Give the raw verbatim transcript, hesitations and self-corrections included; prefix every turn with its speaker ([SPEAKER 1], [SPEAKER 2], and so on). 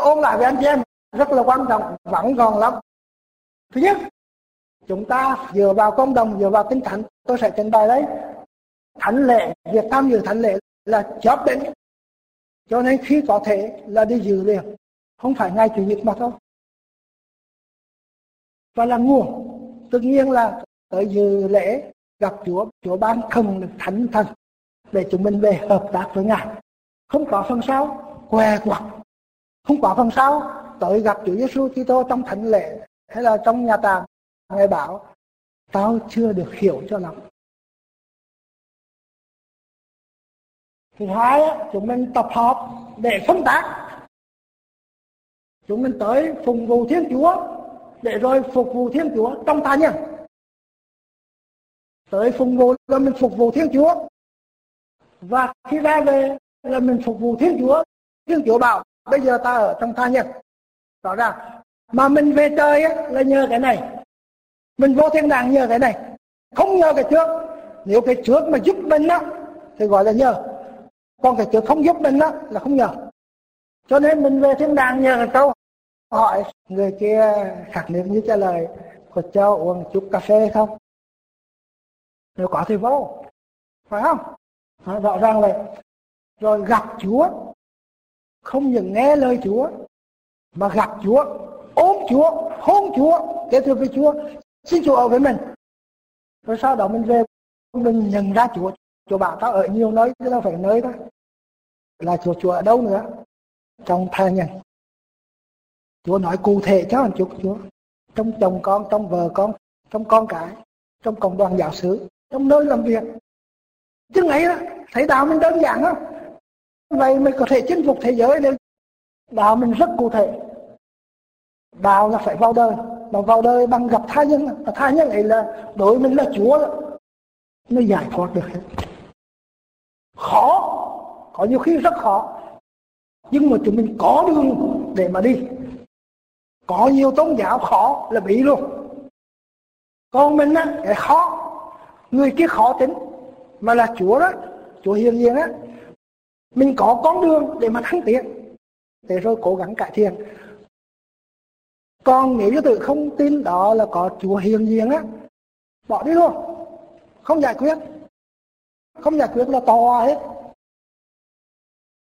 [SPEAKER 1] ôn lại với anh chị em rất là quan trọng, vẫn còn lắm. Thứ nhất, chúng ta dựa vào cộng đồng, dựa vào Kinh Thánh. Tôi sẽ trình bày đấy. Thánh lễ, việc tham dự thánh lễ là chót định, cho nên khi có thể là đi dự liền, không phải ngày Chủ nhật mà thôi. Và là nguồn, tất nhiên là tới dự lễ gặp Chúa, Chúa ban không được thánh thần để chúng mình về hợp tác với Ngài. Không có phần sau què quặt, không có phần sau tới gặp Chúa Giêsu Kitô trong thánh lễ hay là trong nhà tàng, Ngài bảo tao chưa được hiểu cho lắm. Thứ hai, chúng mình tập hợp để phân tác. Chúng mình tới phục vụ Thiên Chúa để rồi phục vụ Thiên Chúa trong tha nhân. Tới phục vụ là mình phục vụ Thiên Chúa, và khi ra về là mình phục vụ Thiên Chúa. Thiên Chúa bảo bây giờ ta ở trong tha nhân. Rõ ràng. Mà mình về trời là nhờ cái này, mình vô thiên đàng nhờ cái này, không nhờ cái trước. Nếu cái trước mà giúp mình á thì gọi là nhờ, còn cái trước không giúp mình á là không nhờ. Cho nên mình về thiên đàng nhờ cái câu hỏi người kia khạc nước như trả lời có cho uống chút cà phê không? Nếu có thì vô, phải không? Đó, rõ ràng vậy. Rồi gặp Chúa, không những nghe lời Chúa mà gặp Chúa, ôm Chúa, hôn Chúa, kết thúc với Chúa, xin Chúa ở với mình. Rồi sau đó mình về, mình nhận ra Chúa. Chúa bảo tao ở nhiều nơi chứ đâu phải nơi đó. Là Chúa Chúa ở đâu nữa? Trong tha nhân. Chúa nói cụ thể cho anh chút Chúa. Trong chồng con, trong vợ con, trong con cái, trong cộng đoàn giáo xứ, trong nơi làm việc. Chứ nghĩ đó, thấy đạo mình đơn giản không? Vậy mình có thể chinh phục thế giới nên đạo mình rất cụ thể. Đạo là phải vào đời, mà vào đời bằng gặp tha nhân. Và tha nhân ấy là đối mình là Chúa đó. Nó giải thoát được hết. Khó, có nhiều khi rất khó, nhưng mà chúng mình có đường để mà đi. Có nhiều tôn giáo khó là bị luôn. Còn mình á, cái khó, người kia khó tính, mà là Chúa đó, Chúa hiền diện á, mình có con đường để mà thăng tiến, để rồi cố gắng cải thiện. Còn nếu như tự không tin đó là có Chúa hiền diện á, bỏ đi luôn, không giải quyết, không giải quyết là tò hết.